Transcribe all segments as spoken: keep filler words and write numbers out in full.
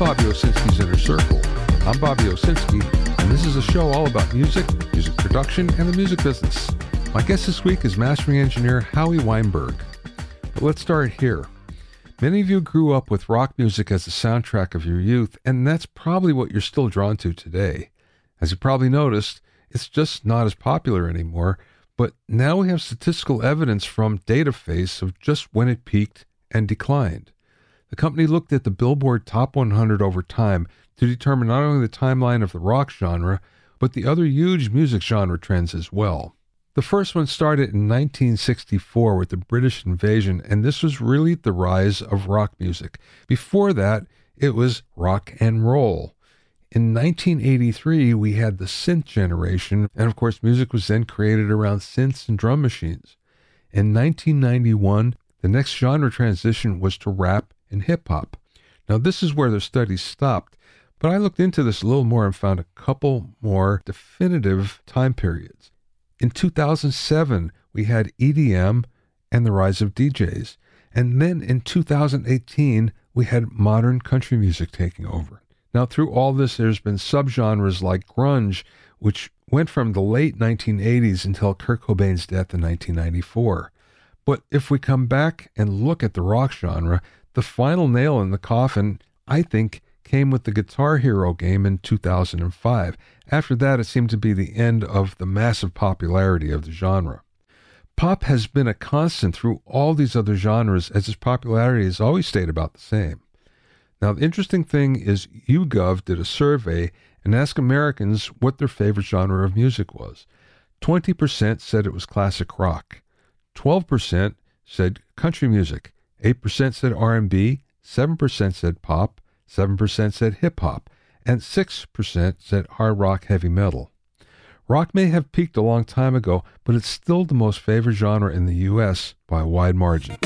Bobby Owsinski's Inner Circle. I'm Bobby Owsinski, and this is a show all about music, music production, and the music business. My guest this week is mastering engineer Howie Weinberg. But let's start here. Many of you grew up with rock music as the soundtrack of your youth, and that's probably what you're still drawn to today. As you probably noticed, it's just not as popular anymore, but now we have statistical evidence from Dataface of just when it peaked and declined. The company looked at the Billboard Top one hundred over time to determine not only the timeline of the rock genre, but the other huge music genre trends as well. The first one started in nineteen sixty-four with the British invasion, and this was really the rise of rock music. Before that, it was rock and roll. In nineteen eighty-three, we had the synth generation, and of course, music was then created around synths and drum machines. In nineteen ninety-one, the next genre transition was to rap and hip-hop. Now, this is where the studies stopped, but I looked into this a little more and found a couple more definitive time periods. In two thousand seven, we had E D M and the rise of D Js. And then in two thousand eighteen, we had modern country music taking over. Now, through all this, there's been subgenres like grunge, which went from the late nineteen eighties until Kurt Cobain's death in nineteen ninety-four. But if we come back and look at the rock genre, the final nail in the coffin, I think, came with the Guitar Hero game in two thousand five. After that, it seemed to be the end of the massive popularity of the genre. Pop has been a constant through all these other genres, as its popularity has always stayed about the same. Now, the interesting thing is YouGov did a survey and asked Americans what their favorite genre of music was. twenty percent said it was classic rock. twelve percent said country music. eight percent said R and B. seven percent said pop. seven percent said hip-hop, and six percent said hard rock heavy metal. Rock may have peaked a long time ago, but it's still the most favored genre in the U S by a wide margin.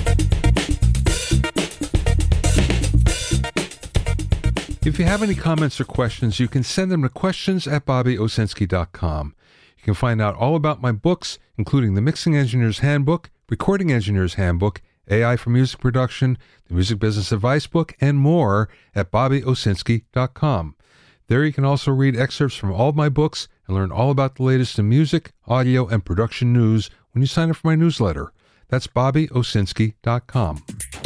If you have any comments or questions, you can send them to questions at bobby owsinski dot com. You can find out all about my books, including the Mixing Engineer's Handbook, Recording Engineer's Handbook, A I for Music Production, the Music Business Advice Book, and more at bobby owsinski dot com. There you can also read excerpts from all of my books and learn all about the latest in music, audio, and production news when you sign up for my newsletter. That's bobby owsinski dot com.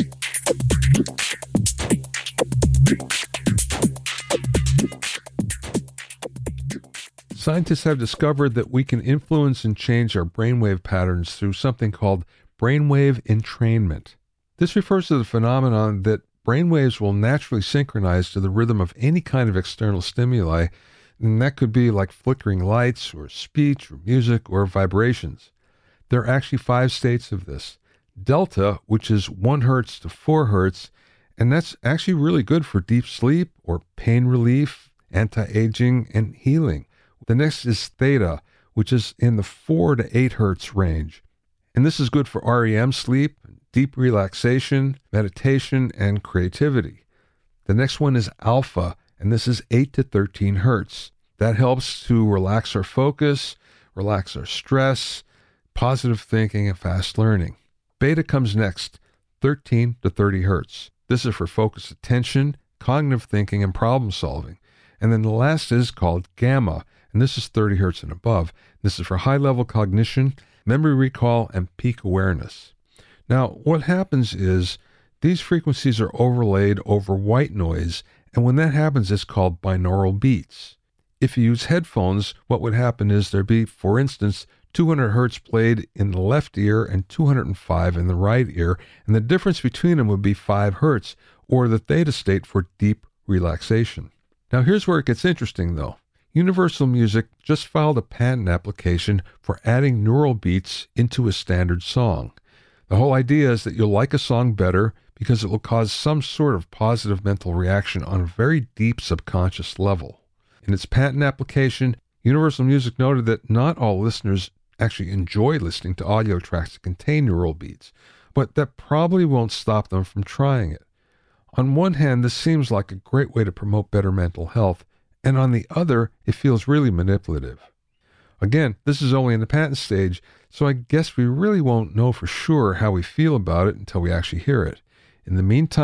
Scientists have discovered that we can influence and change our brainwave patterns through something called brainwave entrainment. This refers to the phenomenon that brainwaves will naturally synchronize to the rhythm of any kind of external stimuli, and that could be like flickering lights or speech or music or vibrations. There are actually five states of this. Delta, which is one hertz to four hertz, and that's actually really good for deep sleep or pain relief, anti-aging, and healing. The next is theta, which is in the four to eight hertz range. And this is good for R E M sleep, deep relaxation, meditation, and creativity. The next one is alpha, and this is eight to thirteen hertz. That helps to relax our focus, relax our stress, positive thinking, and fast learning. Beta comes next, thirteen to thirty hertz. This is for focused attention, cognitive thinking, and problem solving. And then the last is called gamma, and this is thirty hertz and above. This is for high-level cognition, memory recall, and peak awareness. Now, what happens is these frequencies are overlaid over white noise, and when that happens, it's called binaural beats. If you use headphones, what would happen is there'd be, for instance, two hundred hertz played in the left ear and two hundred five in the right ear, and the difference between them would be five hertz, or the theta state for deep relaxation. Now, here's where it gets interesting, though. Universal Music just filed a patent application for adding neural beats into a standard song. The whole idea is that you'll like a song better because it will cause some sort of positive mental reaction on a very deep subconscious level. In its patent application, Universal Music noted that not all listeners actually enjoy listening to audio tracks that contain neural beats, but that probably won't stop them from trying it. On one hand, this seems like a great way to promote better mental health, and on the other, it feels really manipulative. Again, this is only in the patent stage, so I guess we really won't know for sure how we feel about it until we actually hear it. In the meantime,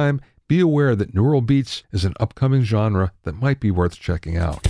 be aware that neural beats is an upcoming genre that might be worth checking out.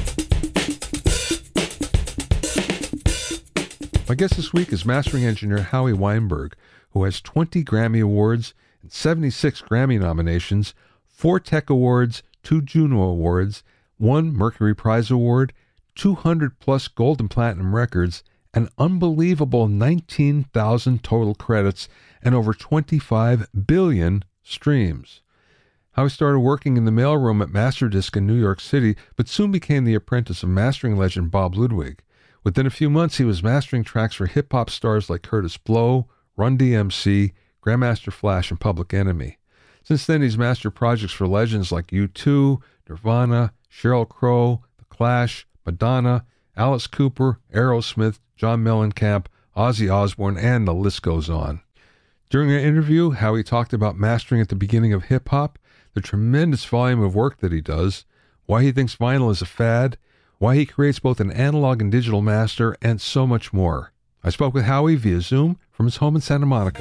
My guest this week is mastering engineer Howie Weinberg, who has twenty Grammy Awards and seventy-six Grammy nominations, four Tech Awards, two Juno Awards, one Mercury Prize Award, two hundred plus gold and platinum records, an unbelievable nineteen thousand total credits, and over twenty-five billion streams. Howie started working in the mailroom at Masterdisc in New York City, but soon became the apprentice of mastering legend Bob Ludwig. Within a few months, he was mastering tracks for hip-hop stars like Curtis Blow, Run D M C, Grandmaster Flash, and Public Enemy. Since then, he's mastered projects for legends like U two, Nirvana, Sheryl Crow, The Clash, Madonna, Alice Cooper, Aerosmith, John Mellencamp, Ozzy Osbourne, and the list goes on. During an interview, Howie talked about mastering at the beginning of hip-hop, the tremendous volume of work that he does, why he thinks vinyl is a fad, why he creates both an analog and digital master, and so much more. I spoke with Howie via Zoom from his home in Santa Monica.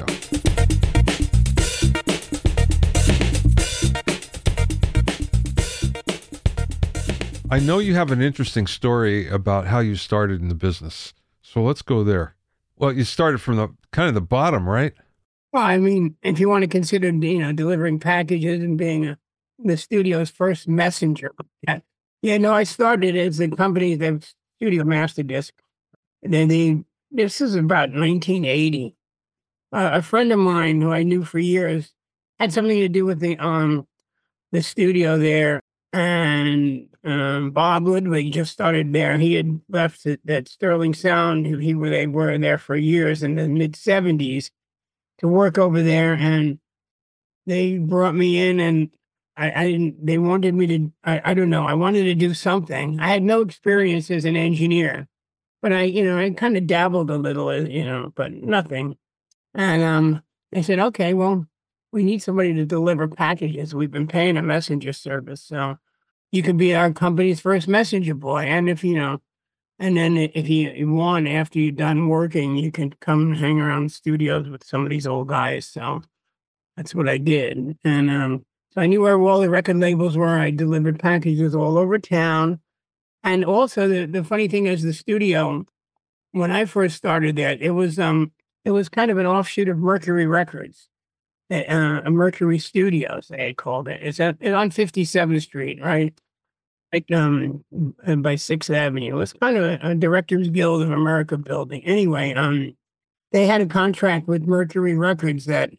I know you have an interesting story about how you started in the business, so let's go there. Well, you started from the kind of the bottom, right? Well, I mean, if you want to consider, you know, delivering packages and being a, the studio's first messenger. Yeah, yeah no, I started as a company, the Studio Masterdisc. And then they, this is about nineteen eighty. Uh, a friend of mine who I knew for years had something to do with the um the studio there. And um, Bob Ludwig just started there. He had left at, at Sterling Sound. He, he they were there for years in the mid seventies to work over there. And they brought me in, and I, I didn't. They wanted me to. I, I don't know. I wanted to do something. I had no experience as an engineer, but I, you know, I kind of dabbled a little, you know, but nothing. And um, they said, okay, well, we need somebody to deliver packages. We've been paying a messenger service, so you can be our company's first messenger boy. And if you know, and then if you, you want, after you're done working, you can come and hang around studios with some of these old guys. So that's what I did. And um, so I knew where all the record labels were. I delivered packages all over town. And also, the, the funny thing is, the studio, when I first started there, it was um it was kind of an offshoot of Mercury Records. Uh, a Mercury Studios, they had called it. It's, at, it's on fifty-seventh Street, right? Like um, by sixth Avenue. It was kind of a, a Directors Guild of America building. Anyway, um, they had a contract with Mercury Records that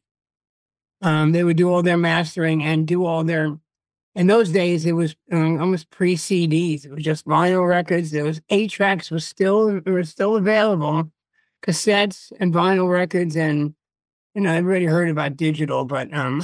um, they would do all their mastering and do all their. In those days, it was um, almost pre-C Ds. It was just vinyl records. There was eight tracks was still were still available, cassettes and vinyl records, and you know, everybody heard about digital, but um,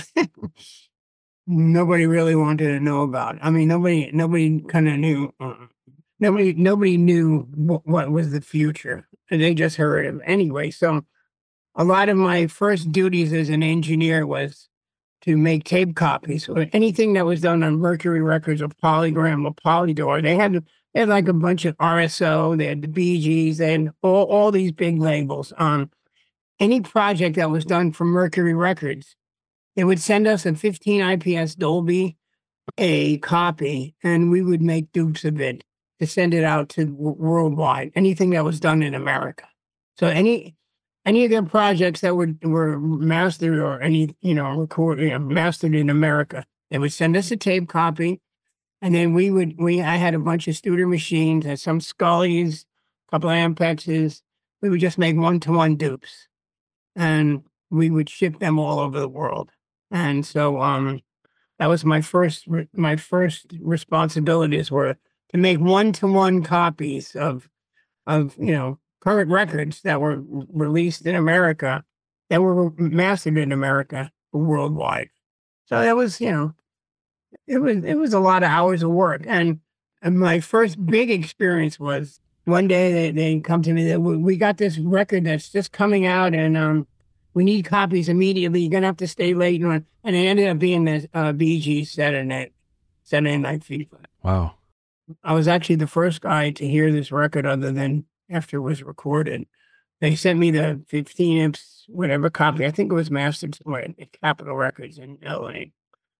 nobody really wanted to know about it. I mean, nobody, nobody kind of knew. Uh, nobody, nobody knew what, what was the future. They just heard it anyway. So, a lot of my first duties as an engineer was to make tape copies. So anything that was done on Mercury Records or Polygram or Polydor, they had they had like a bunch of R S O. They had the Bee Gees. They had all all these big labels on. Any project that was done for Mercury Records, they would send us a fifteen I P S Dolby, a copy, and we would make dupes of it to send it out to w- worldwide, anything that was done in America. So any any of their projects that were were mastered or any, you know, record, you know, mastered in America, they would send us a tape copy, and then we would, we I had a bunch of Studer machines and some Scullies, a couple of Ampexes. We would just make one-to-one dupes. And we would ship them all over the world. And so um, that was my first re- my first responsibilities were to make one-to-one copies of of you know current records that were released in America, that were mastered in America worldwide. So that was you know it was it was a lot of hours of work. And, and my first big experience was one day they they come to me that we got this record that's just coming out, and um, we need copies immediately. You're gonna have to stay late, and and it ended up being the uh, Bee Gees Saturday Night Saturday Night Fever. Wow! I was actually the first guy to hear this record, other than after it was recorded. They sent me the fifteen inch whatever copy. I think it was mastered somewhere at Capitol Records in L A.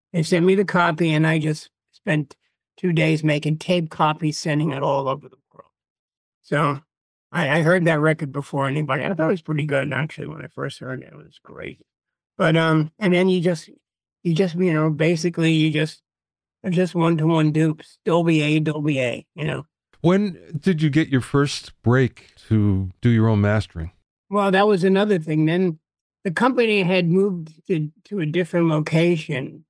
They sent me the copy, and I just spent two days making tape copies, sending it all over the world. So I, I heard that record before anybody. I thought it was pretty good, actually, when I first heard it. It was great. But, um, and then you just, you just, you know, basically you just, just one-to-one dupes, Dolby A, Dolby A, you know. When did you get your first break to do your own mastering? Well, that was another thing. Then the company had moved to, to a different location,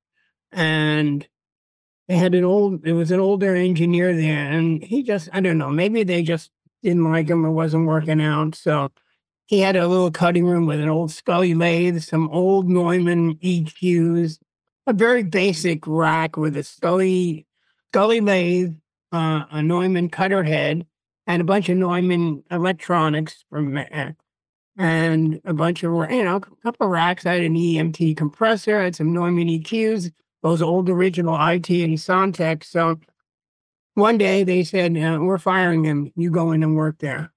and they had an old, there was an older engineer there, and he just, I don't know, maybe they just didn't like him or wasn't working out. So he had a little cutting room with an old Scully lathe, some old Neumann E Qs, a very basic rack with a Scully, Scully lathe, uh, a Neumann cutter head, and a bunch of Neumann electronics from, uh, and a bunch of, you know, a couple of racks. I had an E M T compressor, I had some Neumann E Qs, those old original I T and Sontec. So one day they said, uh, we're firing him. You go in and work there.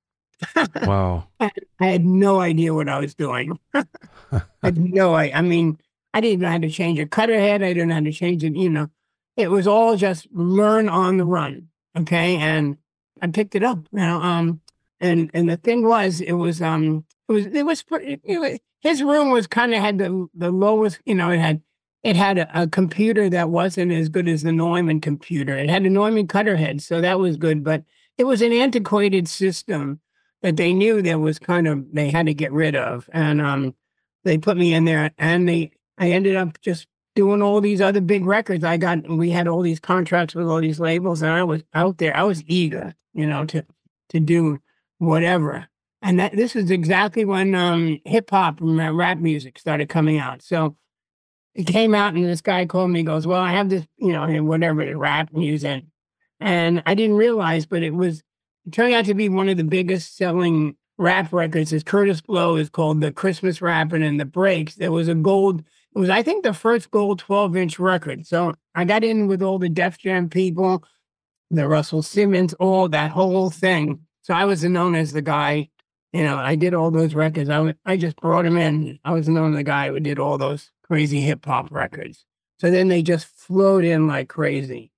Wow. I had no idea what I was doing. I had no idea. I mean, I didn't know how to change a cutter head. I didn't know how to change it, you know. It was all just learn on the run, okay? And I picked it up, you know. Um, and and the thing was, it was um, it was it was, pretty, it was his room was kind of had the the lowest, you know. It had it had a, a computer that wasn't as good as the Neumann computer. It had a Neumann cutter head, so that was good. But it was an antiquated system that they knew that was kind of they had to get rid of, and um, they put me in there, and they. I ended up just doing all these other big records. I got, we had all these contracts with all these labels, and I was out there. I was eager, you know, to to do whatever. And that this is exactly when um, hip hop and rap music started coming out. So it came out, and this guy called me, goes, "Well, I have this, you know, whatever the rap music," and I didn't realize, but it was it turned out to be one of the biggest selling rap records. Is Curtis Blow is called the Christmas Rappin' and the Breaks. There was a gold. It was, I think, the first gold twelve-inch record. So I got in with all the Def Jam people, the Russell Simmons, all that whole thing. So I was known as the guy, you know, I did all those records. I, w- I just brought him in. I was known as the guy who did all those crazy hip-hop records. So then they just flowed in like crazy.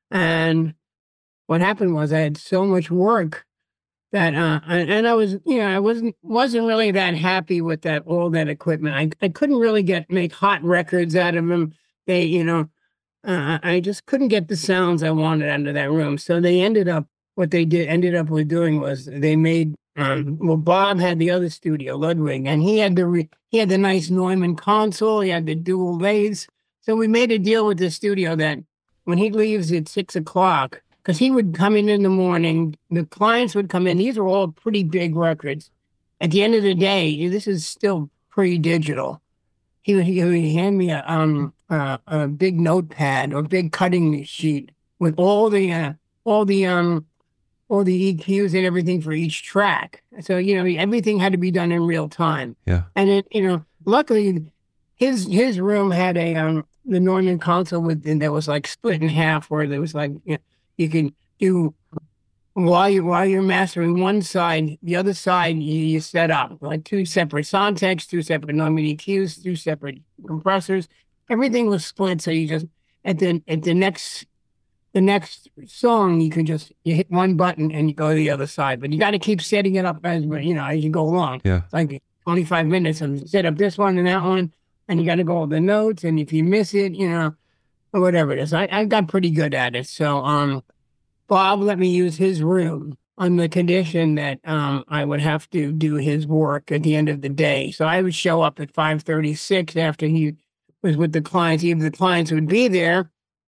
And what happened was I had so much work that, uh, and, and I was, you know, I wasn't wasn't really that happy with that all that equipment. I I couldn't really get make hot records out of them. They, you know, uh, I just couldn't get the sounds I wanted out of that room. So they ended up what they did ended up with doing was they made. Um, well, Bob had the other studio, Ludwig, and he had the re, he had the nice Neumann console. He had the dual lathes. So we made a deal with the studio that when he leaves at six o'clock. Because he would come in in the morning, the clients would come in. These are all pretty big records. At the end of the day, this is still pre-digital. He would, he would hand me a, um, uh, a big notepad or big cutting sheet with all the uh, all the um, all the E Qs and everything for each track. So you know everything had to be done in real time. Yeah. And it, you know, luckily, his his room had a um, the Neumann console with and that was like split in half, where there was like. You know, You can do while you while you're mastering one side, the other side you, you set up like two separate Sontecs, two separate Neumann E Qs, two separate compressors. Everything was split, so you just at the at the next the next song you can just you hit one button and you go to the other side. But you got to keep setting it up as you know as you go along. Yeah, it's like twenty-five minutes and set up this one and that one, and you got to go all the notes. And if you miss it, you know. Or whatever it is. I, I got pretty good at it. So um, Bob let me use his room on the condition that um, I would have to do his work at the end of the day. So I would show up at five thirty-six after he was with the clients. Either the clients would be there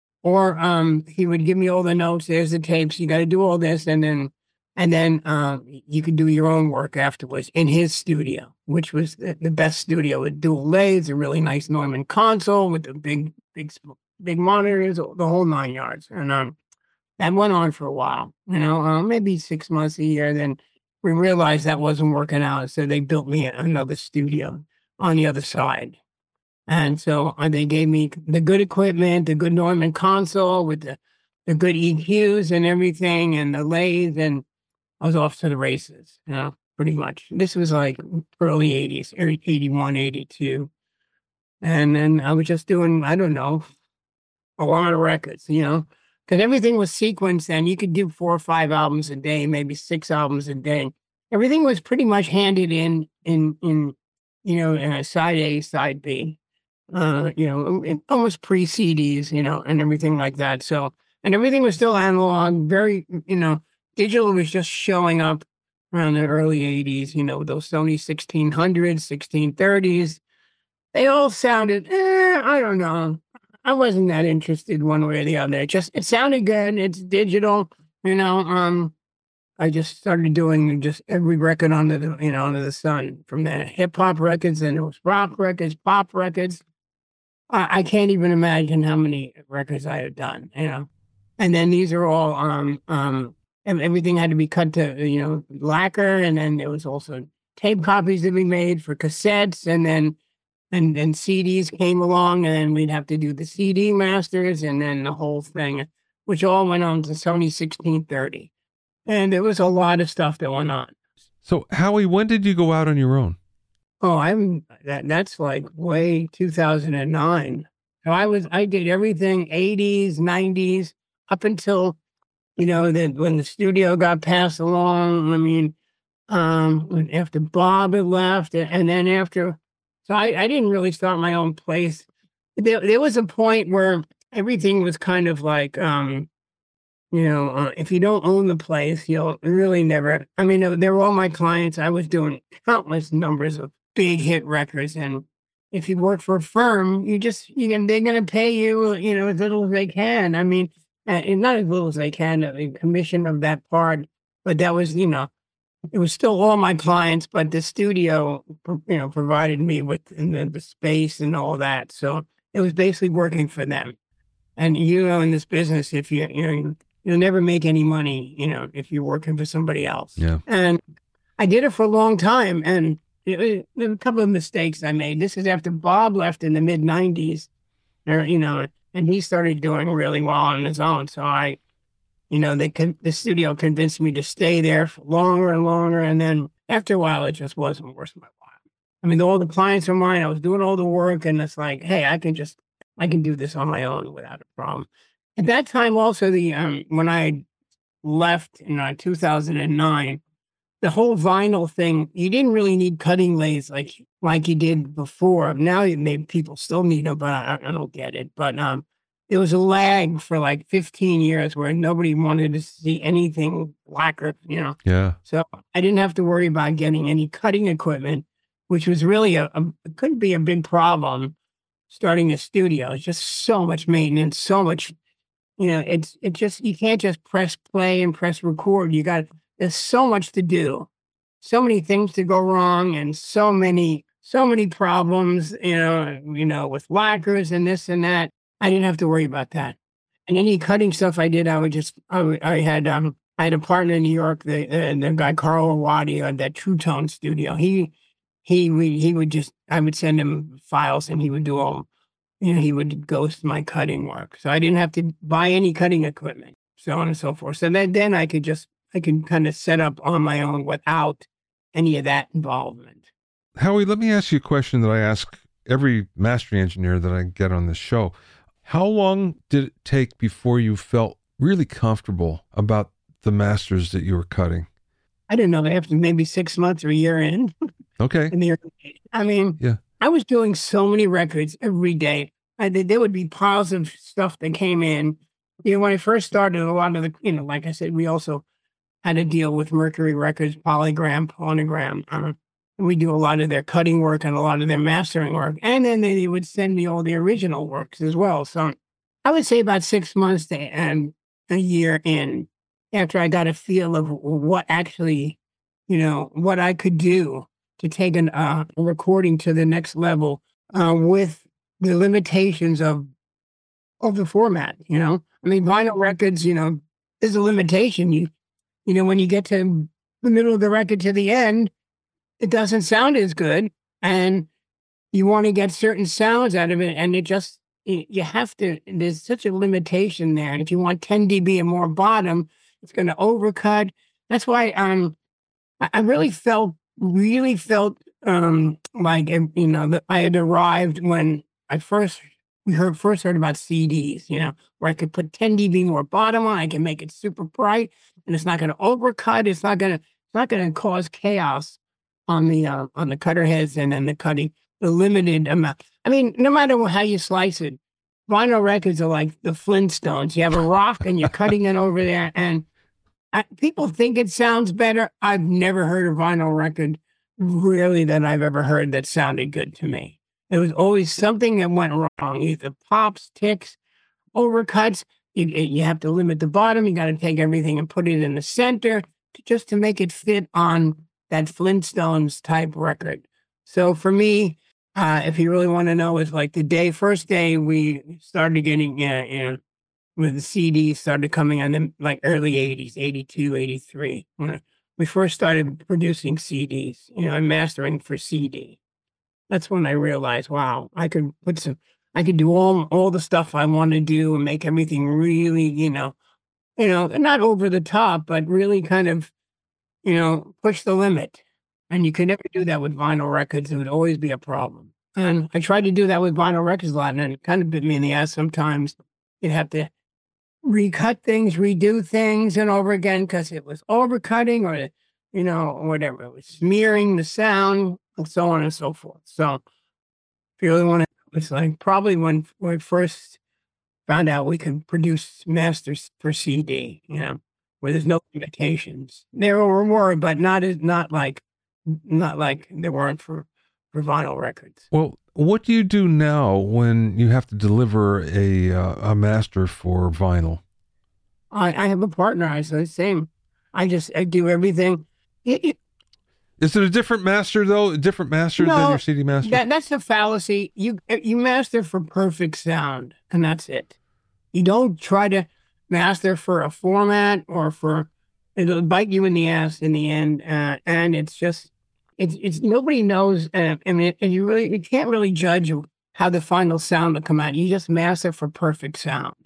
or um, he would give me all the notes. There's the tapes. You got to do all this. And then and then uh, you could do your own work afterwards in his studio, which was the, the best studio with dual lathes, a really nice Neumann console with a big, big big monitors, the whole nine yards. And um, that went on for a while, you know, uh, maybe six months a year. Then we realized that wasn't working out. So they built me another studio on the other side. And so uh, they gave me the good equipment, the good Neumann console with the, the good E Qs and everything and the lathe. And I was off to the races, you know, pretty much. This was like early eighties, eighty-one, eighty-two. And then I was just doing, I don't know, a lot of records, you know, because everything was sequenced and you could do four or five albums a day, maybe six albums a day. Everything was pretty much handed in, in, in, you know, uh, side A, side B, uh, you know, it, almost pre-C Ds, you know, and everything like that. So, and everything was still analog, very, you know, digital was just showing up around the early eighties, you know, those Sony sixteen hundreds, sixteen thirties. They all sounded, eh, I don't know. I wasn't that interested one way or the other. It just, it sounded good. It's digital, you know. Um, I just started doing just every record under the, you know, under the sun, from the hip hop records, and it was rock records, pop records. I, I can't even imagine how many records I have done, you know. And then these are all, um, um, everything had to be cut to, you know, lacquer. And then there was also tape copies that we made for cassettes. And then, and then C Ds came along, and then we'd have to do the C D masters and then the whole thing, which all went on to Sony sixteen thirty. And there was a lot of stuff that went on. So, Howie, when did you go out on your own? Oh, I'm that. That's like way two thousand nine. So I was, I did everything eighties, nineties, up until, you know, that when the studio got passed along. I mean, um, when, after Bob had left, and then after, so I, I didn't really start my own place. There, there was a point where everything was kind of like, um, you know, uh, if you don't own the place, you'll really never. I mean, they were all my clients. I was doing countless numbers of big hit records, and if you work for a firm, you just you can they're going to pay you, you know, as little as they can. I mean, uh, not as little as they can, a commission of that part, but that was, you know, it was still all my clients. But the studio, you know, provided me with the, the space and all that, so it was basically working for them. And you know, in this business, if you you know. You'll never make any money, you know, if you're working for somebody else. Yeah. And I did it for a long time. And it, it, there were a couple of mistakes I made. This is after Bob left in the mid nineties, or, you know, and he started doing really well on his own. So I, you know, they con- the studio convinced me to stay there for longer and longer. And then after a while, it just wasn't worth my while. I mean, all the clients were mine. I was doing all the work, and it's like, hey, I can just, I can do this on my own without a problem. At that time, also, the um, when I left in uh, two thousand nine, the whole vinyl thing, you didn't really need cutting lathes like like you did before. Now, maybe people still need them, but I, I don't get it. But um, there was a lag for like fifteen years where nobody wanted to see anything lacquer, you know. Yeah. So I didn't have to worry about getting any cutting equipment, which was really a, a it could be a big problem starting a studio. It's just so much maintenance, so much. You know, it's it just you can't just press play and press record. You got there's so much to do, so many things to go wrong, and so many so many problems. You know, you know, with lacquers and this and that. I didn't have to worry about that. And any cutting stuff I did, I would just I, would, I had um I had a partner in New York, the uh, the guy Carl Awadi at that True Tone studio. He he we he would just I would send him files, and he would do all. You know, he would ghost my cutting work. So I didn't have to buy any cutting equipment, so on and so forth. So then, then I could just, I could kind of set up on my own without any of that involvement. Howie, let me ask you a question that I ask every mastering engineer that I get on this show. How long did it take before you felt really comfortable about the masters that you were cutting? I didn't know, after maybe six months or a year in. Okay. in the, I mean, yeah. I was doing so many records every day. I, there would be piles of stuff that came in. You know, when I first started, a lot of the, you know, like I said, we also had to deal with Mercury Records, Polygram, Phonogram. Um, and we do a lot of their cutting work and a lot of their mastering work. And then they would send me all the original works as well. So I would say about six months to and a year in, after I got a feel of what actually, you know, what I could do to take an, uh, a recording to the next level uh, with the limitations of of the format, you know? I mean, vinyl records, you know, there's a limitation. You, you know, when you get to the middle of the record to the end, it doesn't sound as good, and you want to get certain sounds out of it, and it just, you have to, there's such a limitation there. And if you want ten decibels or more bottom, it's going to overcut. That's why um, I really felt really felt um, like, you know, that I had arrived when I first we heard first heard about C Ds, you know, where I could put ten D B more bottom on, I can make it super bright, and it's not going to overcut. It's not going to it's not going to cause chaos on the uh, on the cutter heads and then the cutting, the limited amount. I mean, no matter how you slice it, vinyl records are like the Flintstones. You have a rock and you're cutting it over there, and I, people think it sounds better. I've never heard a vinyl record really that I've ever heard that sounded good to me. There was always something that went wrong, either pops, ticks, overcuts. You, you have to limit the bottom. You got to take everything and put it in the center to, just to make it fit on that Flintstones type record. So for me, uh, if you really want to know, it's like the day, first day we started getting, uh, you know, with the C Ds started coming on the like early eighties, eighty-two, eighty-three. When we first started producing C Ds, you know, and mastering for C D. That's when I realized, wow, I could put some, I could do all all the stuff I want to do and make everything really, you know, you know, not over the top, but really kind of, you know, push the limit. And you could never do that with vinyl records. It would always be a problem. And I tried to do that with vinyl records a lot, and it kind of bit me in the ass sometimes. You'd have to recut things, redo things and over again because it was overcutting or, you know, whatever. It was smearing the sound and so on and so forth. So if you really want to, it's like probably when we first found out we could produce masters for C D, you know, where there's no limitations. There were, but not as not like not like there weren't for, for vinyl records. Well, what do you do now when you have to deliver a uh, a master for vinyl? I, I have a partner. I say the same. I just I do everything. It, it, Is it a different master though? A different master no, than your C D master? That, that's a fallacy. You you master for perfect sound, and that's it. You don't try to master for a format or for it'll bite you in the ass in the end. Uh, and it's just it's it's nobody knows. Uh, I mean, and you really you can't really judge how the final sound will come out. You just master for perfect sound,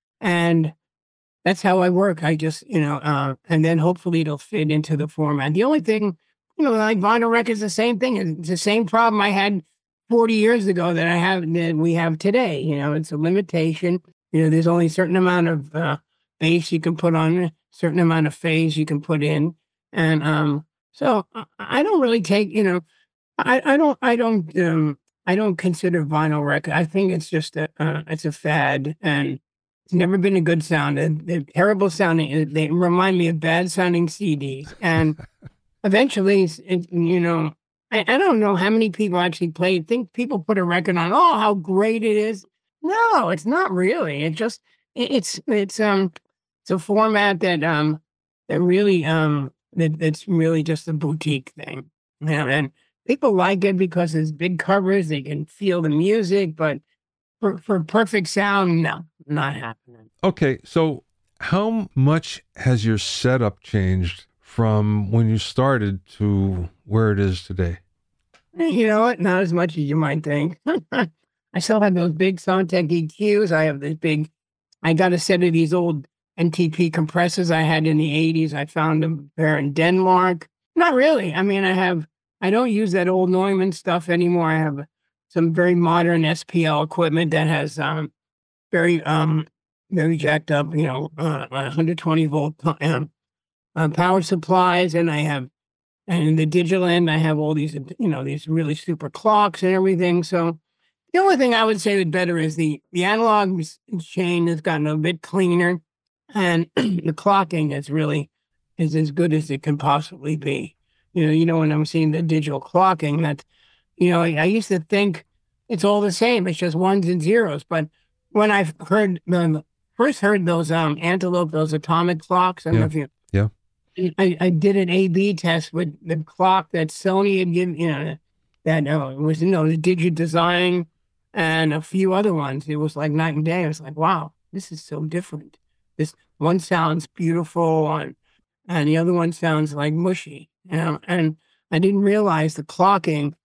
and that's how I work. I just you know, uh, and then hopefully it'll fit into the format. The only thing. You know, like vinyl records, the same thing. It's the same problem I had forty years ago that I have that we have today. You know, it's a limitation. You know, there's only a certain amount of uh, bass you can put on, a certain amount of phase you can put in, and um, so I don't really take. You know, I, I don't, I don't, um, I don't consider vinyl record. I think it's just a, uh, it's a fad, and it's never been a good sound. They're, they're terrible sounding. They remind me of bad sounding C Ds, and eventually, it, you know, I, I don't know how many people actually play. Think people put a record on, oh, how great it is. No, it's not really. It just, it, it's, it's, um, it's a format that, um, that really, um, that, that's really just a boutique thing. You know, and people like it because there's big covers. They can feel the music, but for, for perfect sound, no, not happening. Okay. So how much has your setup changed from when you started to where it is today? You know what? Not as much as you might think. I still have those big Soundtech E Qs. I have this big, I got a set of these old N T P compressors I had in the eighties. I found them there in Denmark. Not really. I mean, I have, I don't use that old Neumann stuff anymore. I have some very modern S P L equipment that has um, very, um, very jacked up, you know, uh, one hundred twenty volt um, Uh, power supplies, and I have, and in the digital end, I have all these, you know, these really super clocks and everything. So the only thing I would say is better is the, the analog chain has gotten a bit cleaner, and the clocking is really, is as good as it can possibly be. You know, you know, when I'm seeing the digital clocking, that, you know, I, I used to think it's all the same. It's just ones and zeros. But when I've heard, um, first heard those um, Antelope, those atomic clocks, I don't yeah. know if you, yeah. I, I did an A B test with the clock that Sony had given, you know, that uh, was, you know, the Digit Design and a few other ones. It was like night and day. I was like, wow, this is so different. This one sounds beautiful and, and the other one sounds like mushy. You know? And I didn't realize the clocking.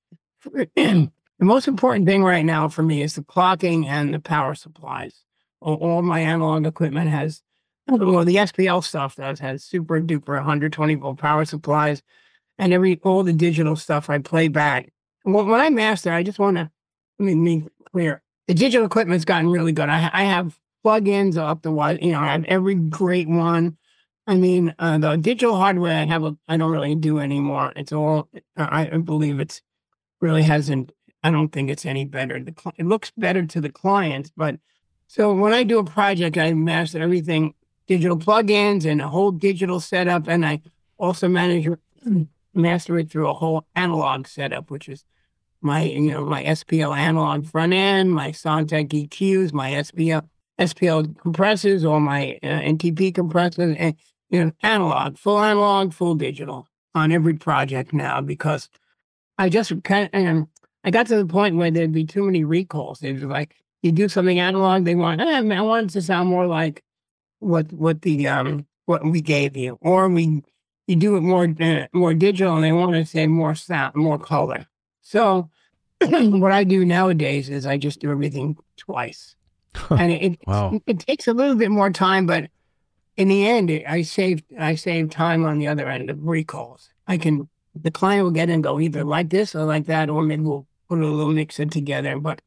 The most important thing right now for me is the clocking and the power supplies. All, all my analog equipment has, well, the S P L stuff does has super duper one hundred twenty volt power supplies, and every all the digital stuff I play back. When, when I master, I just want to, I mean, be clear. the digital equipment's gotten really good. I, I have plugins up the wall. You know, I have every great one. I mean, uh, the digital hardware I have, a, I don't really do anymore. It's all, I, I believe it's really hasn't, I don't think it's any better. The, it looks better to the clients, but so when I do a project, I master everything, digital plugins and a whole digital setup. And I also manage, master it through a whole analog setup, which is my, you know, my S P L analog front end, my Soundtech E Qs, my S P L, S P L compressors, or my uh, N T P compressors, and, you know, analog, full analog, full digital on every project now, because I just kind of, and I got to the point where there'd be too many recalls. It was like, you do something analog, they want, eh, I want it to sound more like what what the um what we gave you, or we you do it more uh, more digital, and they want to say more sound, more color. So what I do nowadays is I just do everything twice, and it it, Wow. it it takes a little bit more time, but in the end, it, I save I save time on the other end of recalls. I can the client will get and go either like this or like that, or maybe we'll put a little mix it together, but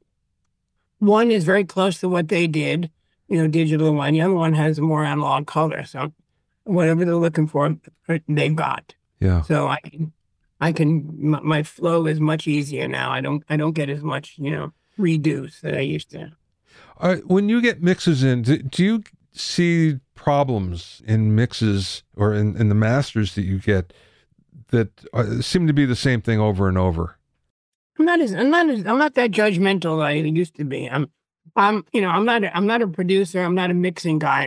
one is very close to what they did, you know, digital one. The other one has more analog color. So whatever they're looking for, they've got. Yeah. So I can, I can, my, my flow is much easier now. I don't, I don't get as much, you know, redos that I used to. Uh, when you get mixes in, do, do you see problems in mixes or in, in the masters that you get that uh, seem to be the same thing over and over? I'm not as I'm not as, I'm not that judgmental like I used to be. I'm I'm you know I'm not a, I'm not a producer. I'm not a mixing guy.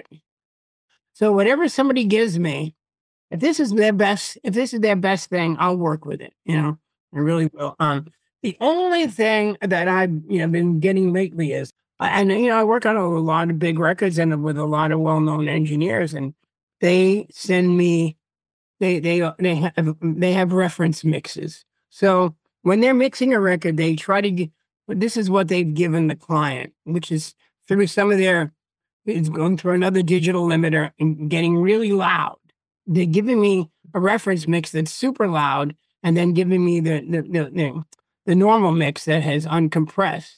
So whatever somebody gives me, if this is their best, if this is their best thing, I'll work with it. You know, I really will. Um, the only thing that I've you know been getting lately is, and you know I work on a lot of big records and with a lot of well-known engineers, and they send me they they they have they have reference mixes. So when they're mixing a record, they try to get, this is what they've given the client, which is through some of their, it's going through another digital limiter and getting really loud. They're giving me a reference mix that's super loud, and then giving me the the, the, the, the normal mix that has uncompressed.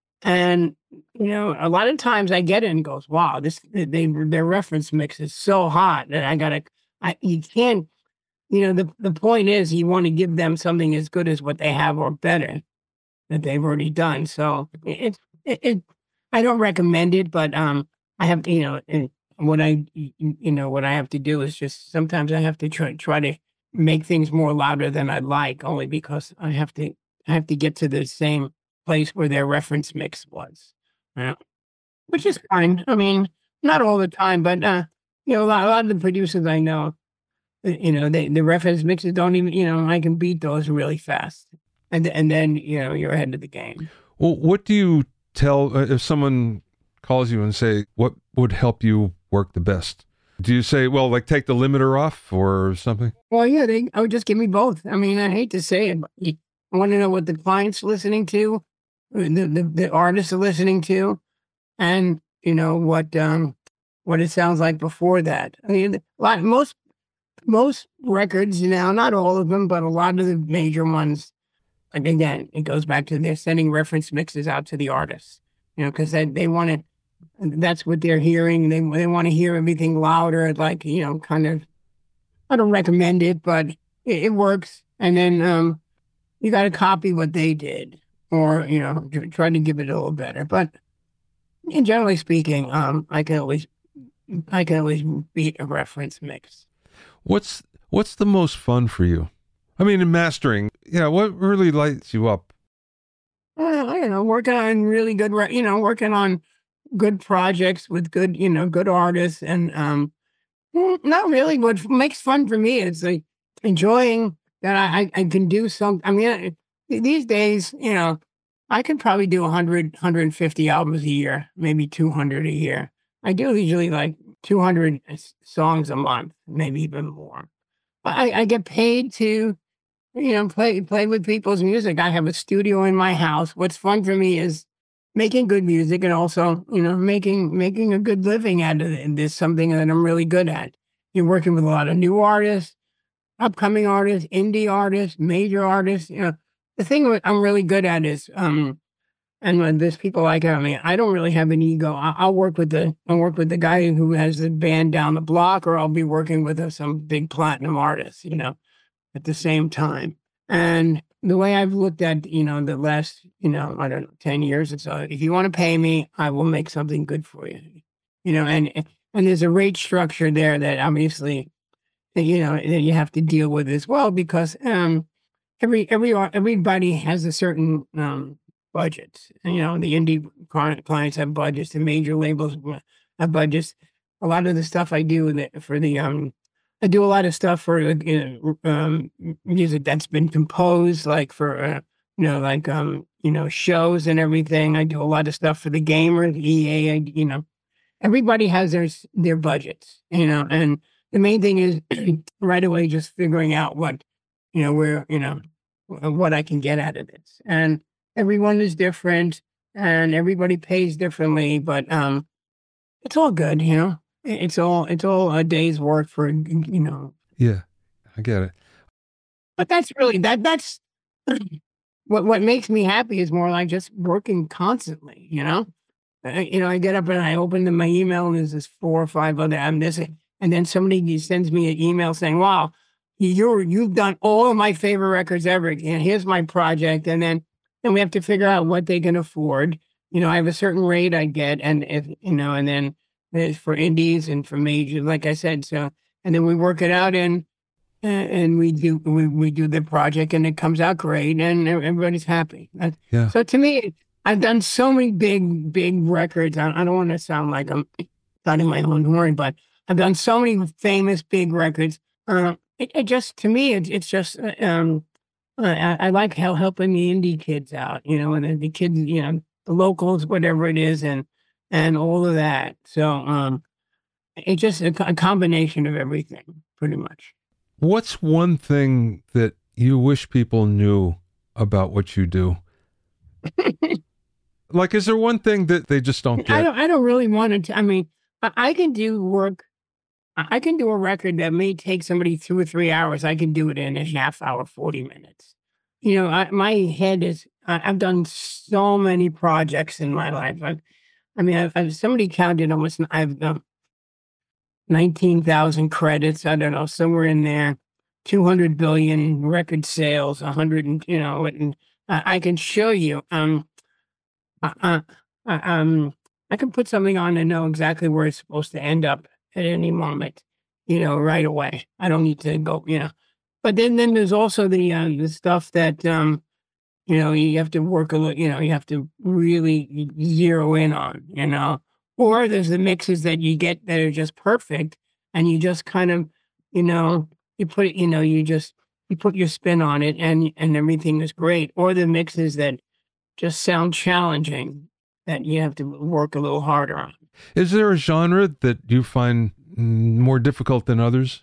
And, you know, a lot of times I get it and goes, wow, this, they, their reference mix is so hot that I gotta, I, you can't, you know, the, the point is you want to give them something as good as what they have or better that they've already done. So it, it, it I don't recommend it, but um, I have, you know, it, what I, you know, what I have to do is just sometimes I have to try, try to make things more louder than I'd like, only because I have to, I have to get to the same place where their reference mix was, yeah. Which is fine. I mean, not all the time, but, uh, you know, a lot, a lot of the producers I know, you know, they, the reference mixes don't even, you know, I can beat those really fast. And and then, you know, you're ahead of the game. Well, what do you tell, uh, if someone calls you and say, what would help you work the best? Do you say, well, like take the limiter off or something? Well, yeah, they, I would just give me both. I mean, I hate to say it, but you want to know what the client's listening to, the, the, the artists are listening to, and, you know, what um what it sounds like before that. I mean, a lot, most, most records now, not all of them, but a lot of the major ones, and again, it goes back to they're sending reference mixes out to the artists, you know, because they, they want to, that's what they're hearing. They they want to hear everything louder, like, you know, kind of, I don't recommend it, but it, it works. And then um, you got to copy what they did, or, you know, try to give it a little better. But and generally speaking, um, I can always, I can always beat a reference mix. What's, what's the most fun for you? I mean, in mastering, yeah, what really lights you up? Uh, I don't know, working on really good, re- you know, working on good projects with good, you know, good artists. And um, not really. What makes fun for me is like enjoying that I, I, I can do some, I mean, these days, you know, I could probably do one hundred, one hundred fifty albums a year, maybe two hundred a year. I do usually like two hundred songs a month, maybe even more. I, I get paid to, you know, play play with people's music. I have a studio in my house. What's fun for me is making good music and also, you know, making making a good living out of it. And this is something that I'm really good at. You're working with a lot of new artists, upcoming artists, indie artists, major artists. You know, the thing that I'm really good at is um, And when there's people like, I mean, I don't really have an ego. I- I'll work with the, I'll work with the guy who has the band down the block, or I'll be working with a, some big platinum artist, you know, at the same time. And the way I've looked at, you know, the last, you know, I don't know, ten years or so, if you want to pay me, I will make something good for you, you know, and, and there's a rate structure there that obviously, you know, that you have to deal with as well, because, um, every, every, everybody has a certain, um, budgets. And, you know, the indie clients have budgets, the major labels have budgets. A lot of the stuff I do for the, um, I do a lot of stuff for, you know, um, music that's been composed, like for, uh, you know, like, um, you know, shows and everything. I do a lot of stuff for the gamers, E A, I, you know, everybody has their, their budgets, you know, and the main thing is right away just figuring out what, you know, where, you know, what I can get out of this. And everyone is different and everybody pays differently, but um, it's all good, you know. It's all it's all a day's work for, you know. Yeah, I get it. But that's really that that's what what makes me happy is more like just working constantly, you know. Uh, you know, I get up and I open my email and there's this four or five other I'm missing, and then somebody sends me an email saying, "Wow, you're you've done all of my favorite records ever, and here's my project," and then. And we have to figure out what they can afford. You know, I have a certain rate I get, and if you know, and then there's for indies and for major, like I said. So, and then we work it out, and and we do we, we do the project, and it comes out great, and everybody's happy. Yeah. So to me, I've done so many big big records. I, I don't want to sound like I'm thought in my own horn, but I've done so many famous big records. Uh, it, it just to me, it, it's just. Um, I, I like how helping the indie kids out, you know, and the, the kids, you know, the locals, whatever it is, and and all of that. So um, it's just a, a combination of everything, pretty much. What's one thing that you wish people knew about what you do? Like, is there one thing that they just don't get? I don't. I don't really want to. I mean, I, I can do work. I can do a record that may take somebody two or three hours. I can do it in a half hour, forty minutes. You know, I, my head is, I, I've done so many projects in my life. I've, I mean, I've, I've somebody counted almost, I've done nineteen thousand credits. I don't know, somewhere in there, two hundred billion record sales, one hundred, and, you know, and I, I can show you, um, uh, uh, um, I can put something on and know exactly where it's supposed to end up at any moment, you know, right away. I don't need to go, you know. But then, then there's also the uh, the stuff that, um, you know, you have to work a little, you know, you have to really zero in on, you know. Or there's the mixes that you get that are just perfect, and you just kind of, you know, you put it, you know, you just, you put your spin on it, and and everything is great. Or the mixes that just sound challenging, that you have to work a little harder on. Is there a genre that you find more difficult than others?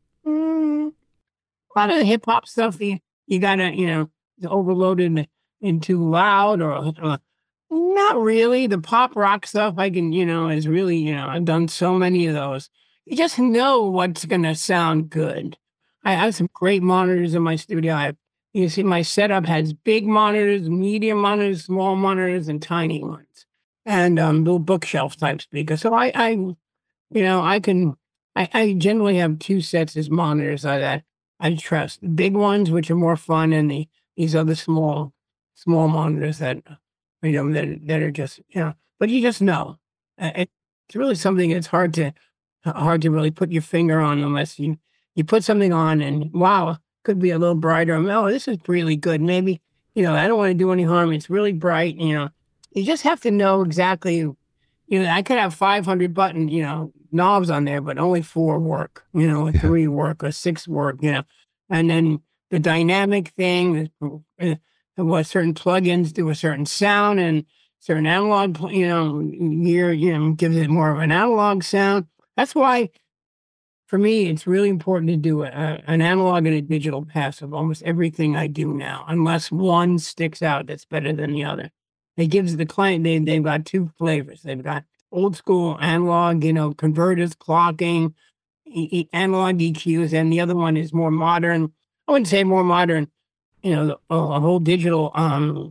Mm, a lot of the hip hop stuff, you, you gotta, you know, overloaded and too loud, or, or not really. The pop rock stuff, I can, you know, is really, you know, I've done so many of those. You just know what's gonna sound good. I have some great monitors in my studio. I have, you see, my setup has big monitors, medium monitors, small monitors, and tiny ones. And um, little bookshelf type speakers. So I, I, you know, I can, I, I generally have two sets of monitors that I trust. The big ones, which are more fun, and the these other small, small monitors that, you know, that that are just, you know, but you just know. It's really something that's hard to, hard to really put your finger on unless you, you put something on and wow, could be a little brighter. Oh, this is really good. Maybe, you know, I don't want to do any harm. It's really bright, you know. You just have to know exactly, you know, I could have five hundred button, you know, knobs on there, but only four work, you know, or three work, or six work, you know. And then the dynamic thing, uh, what certain plugins do a certain sound, and certain analog, you know, gear, you know, gives it more of an analog sound. That's why, for me, it's really important to do a, an analog and a digital pass of almost everything I do now, unless one sticks out that's better than the other. It gives the client, they, they've got two flavors. They've got old school analog, you know, converters, clocking, e- e- analog E Qs, and the other one is more modern. I wouldn't say more modern, you know, the, a whole digital um,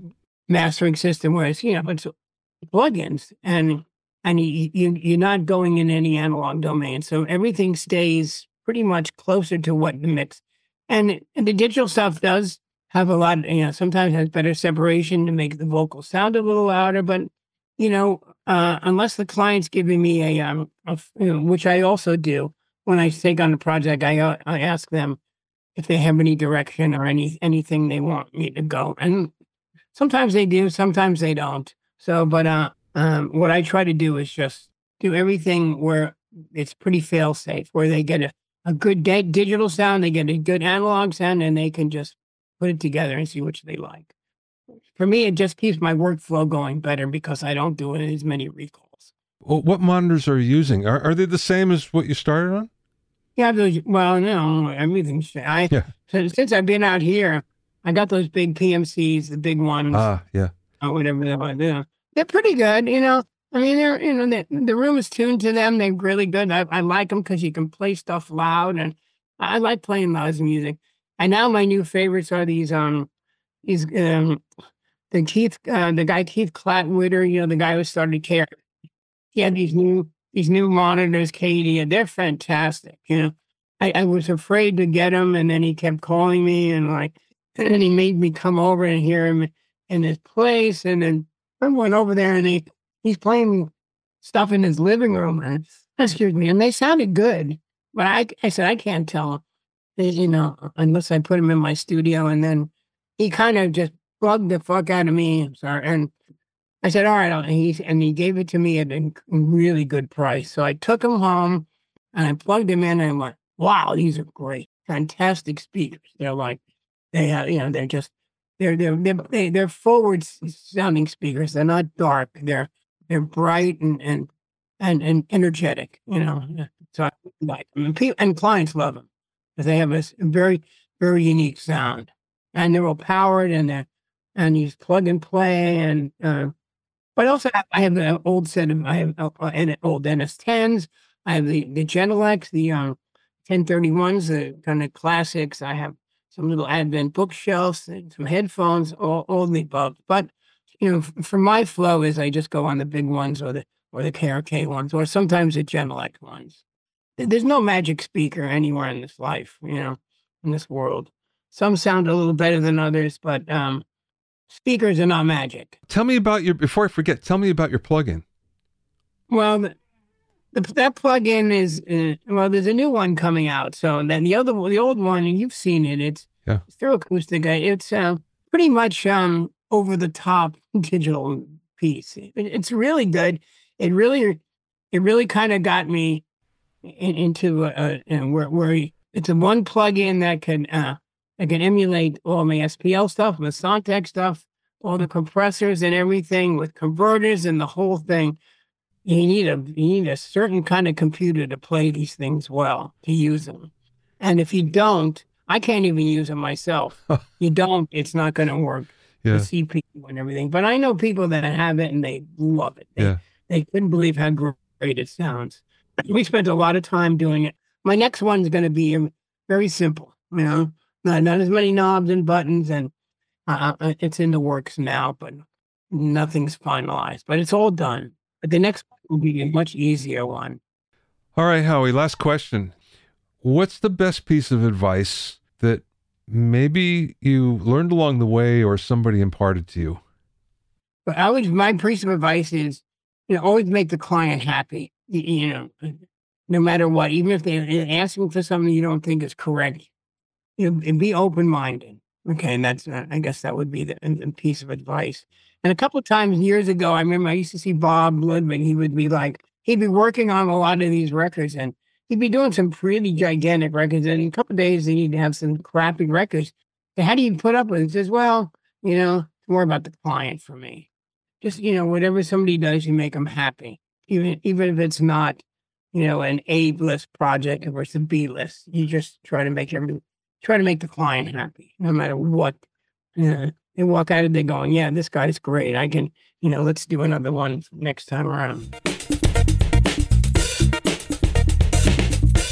mastering system where it's, you know, it's plugins and and you, you, you're not going in any analog domain. So everything stays pretty much closer to what the mix. And, and the digital stuff does have a lot, you know, sometimes has better separation to make the vocal sound a little louder. But, you know, uh, unless the client's giving me a, um, a, you know, which I also do when I take on a project, I uh, I ask them if they have any direction or any anything they want me to go. And sometimes they do, sometimes they don't. So, but uh, um, what I try to do is just do everything where it's pretty fail safe, where they get a, a good de- digital sound, they get a good analog sound, and they can just put it together and see which they like. For me, it just keeps my workflow going better because I don't do as many recalls. Well, what monitors are you using? Are, are they the same as what you started on? Yeah, those, well, no, everything's. I yeah. so, since I've been out here, I got those big P M Cs, the big ones. Ah, yeah. Or whatever they are. They're, they're pretty good, you know. I mean, they're you know they, the room is tuned to them. They're really good. I, I like them because you can play stuff loud, and I, I like playing loud music. And now my new favorites are these um these um the Keith uh, the guy Keith Clatwitter, you know, the guy who started Care. He had these new. These new monitors, Katie, and they're fantastic. You know, I, I was afraid to get them, and then he kept calling me, and like, and then he made me come over and hear him in his place. And then I went over there, and he he's playing stuff in his living room, and excuse me, and they sounded good. But I, I said I can't tell, you know, unless I put them in my studio. And then he kind of just plugged the fuck out of me. I'm sorry, and I said, all right, and he, and he gave it to me at a really good price. So I took him home and I plugged him in and I went, wow, these are great, fantastic speakers. They're like, they have, you know, they're just, they're, they're, they're, they're forward sounding speakers. They're not dark. They're, they're bright and, and, and, and energetic, you know. So I like them. And, people, and clients love them because they have a very, very unique sound. And they're all powered and they're, and you plug and play and, uh, but also, I have an old set of, I have uh, an old N S tens. I have the, the Genelecs, the um, ten thirty-ones, the kind of classics. I have some little Advent bookshelves, and some headphones, all, all the above. But, you know, f- for my flow is I just go on the big ones or the or the K R K ones, or sometimes the Genelec ones. There's no magic speaker anywhere in this life, you know, in this world. Some sound a little better than others, but um, speakers are not magic. Tell me about your, before I forget, tell me about your plugin. Well, the, the, that plugin is, uh, well, there's a new one coming out. So then the other, the old one, and you've seen it, it's, yeah. it's through acoustic. It's uh, pretty much um, over the top digital piece. It, it's really good. It really, it really kind of got me in, into uh, you know, where, where it's a one plugin that can, uh, I can emulate all my S P L stuff, my Sontec stuff, all the compressors and everything with converters and the whole thing. You need a you need a certain kind of computer to play these things well, to use them. And if you don't, I can't even use them myself. You don't, it's not going to work. Yeah. The C P U and everything. But I know people that have it and they love it. They, yeah. they couldn't believe how great it sounds. We spent a lot of time doing it. My next one's going to be very simple, you know. Not, not as many knobs and buttons, and uh, it's in the works now, but nothing's finalized. But it's all done. But the next one will be a much easier one. All right, Howie, last question. What's the best piece of advice that maybe you learned along the way or somebody imparted to you? But I would, my piece of advice is, you know, always make the client happy, you, you know, no matter what, even if they're asking for something you don't think is correct. You know, and be open-minded. Okay, and that's, uh, I guess that would be the, the piece of advice. And a couple of times years ago, I remember I used to see Bob Ludwig. He would be like, he'd be working on a lot of these records, and he'd be doing some pretty gigantic records. And in a couple of days, he'd have some crappy records. So how do you put up with it? He says, well, you know, it's more about the client for me. Just, you know, whatever somebody does, you make them happy. Even, even if it's not, you know, an A-list project or it's a B-list. You just try to make everybody... Try to make the client happy, no matter what. You know, they walk out of there going, yeah, this guy's great. I can, you know, let's do another one next time around.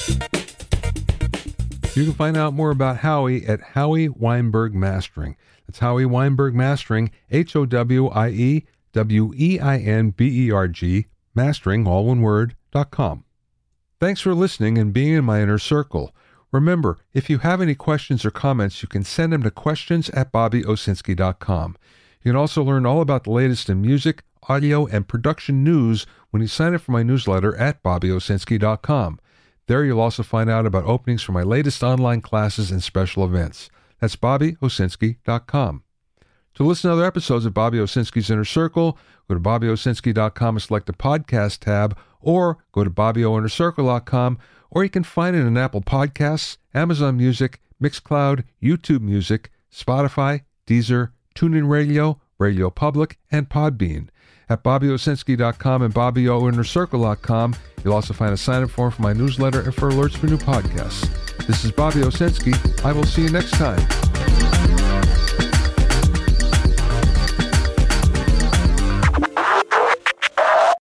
You can find out more about Howie at Howie Weinberg Mastering. That's It's Howie Weinberg Mastering, H O W I E W E I N B E R G, mastering, all one word, dot com. Thanks for listening and being in my inner circle. Remember, if you have any questions or comments, you can send them to questions at bobby owsinski dot com. You can also learn all about the latest in music, audio, and production news when you sign up for my newsletter at bobby owsinski dot com. There you'll also find out about openings for my latest online classes and special events. That's bobby owsinski dot com. To listen to other episodes of Bobby Owsinski's Inner Circle, go to bobby owsinski dot com and select the podcast tab, or go to bobby o inner circle dot com, or you can find it in Apple Podcasts, Amazon Music, Mixcloud, YouTube Music, Spotify, Deezer, TuneIn Radio, Radio Public, and Podbean. At bobby owsinski dot com and bobby o inner circle dot com, you'll also find a sign-up form for my newsletter and for alerts for new podcasts. This is Bobby Owsinski. I will see you next time.